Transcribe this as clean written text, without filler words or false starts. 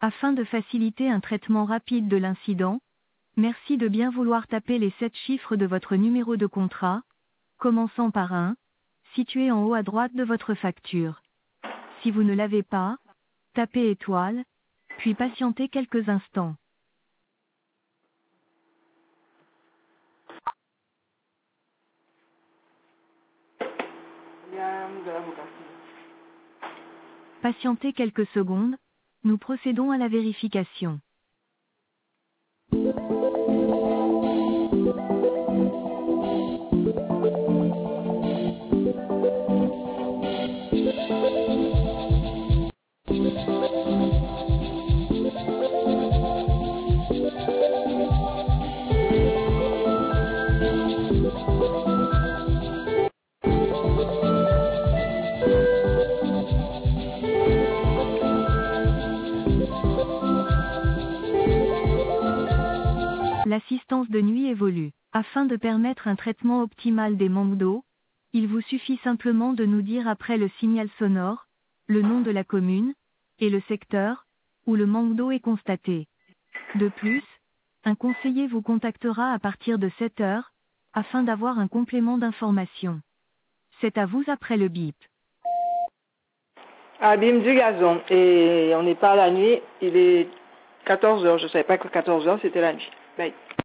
Afin de faciliter un traitement rapide de l'incident, merci de bien vouloir taper les 7 chiffres de votre numéro de contrat, commençant par 1, situé en haut à droite de votre facture. Si vous ne l'avez pas, tapez étoile, puis patientez quelques instants. Patientez quelques secondes, nous procédons à la vérification. L'assistance de nuit évolue. Afin de permettre un traitement optimal des manques d'eau, il vous suffit simplement de nous dire après le signal sonore, le nom de la commune, et le secteur, où le manque d'eau est constaté. De plus, un conseiller vous contactera à partir de 7 heures, afin d'avoir un complément d'information. C'est à vous après le bip. Abîme du gazon. Et on n'est pas à la nuit, il est 14 heures. Je ne savais pas que 14 heures c'était la nuit. Bye.